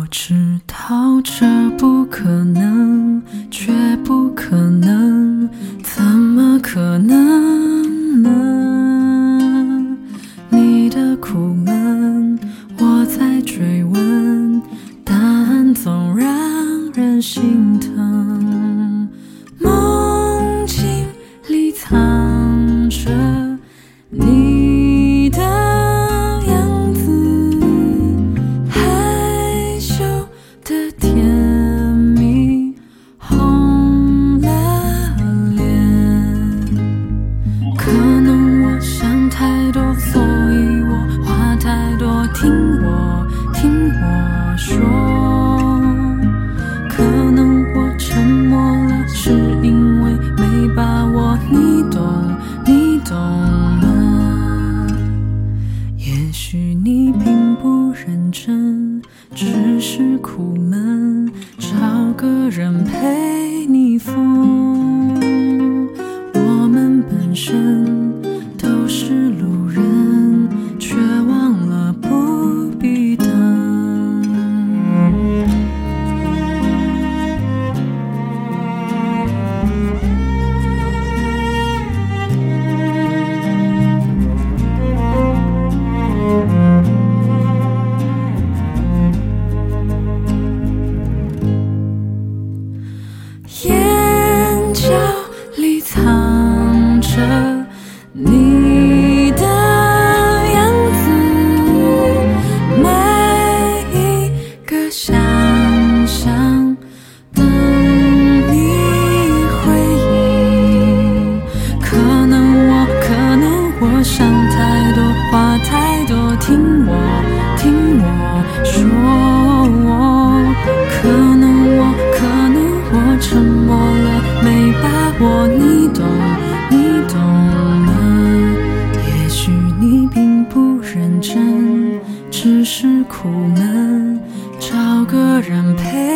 知道这不可能，却不可能，怎么可能呢？你的苦闷，我在追问，答案总让人心疼。梦境里藏着你的样子，害羞的甜蜜红了脸。可能我想太多，所以我话太多，听我说。可能我沉默了，是因为没把握，你懂吗？也许你并不认真，只是苦闷，找个人陪你疯。我们本身都是路人，却忘了不必等。眼角里藏着你的样子，每一个想象等你回应。可能我想太多，话太多，听我说。可能我沉默了，没把握，你懂吗？也许你并不认真，只是苦闷，找个人陪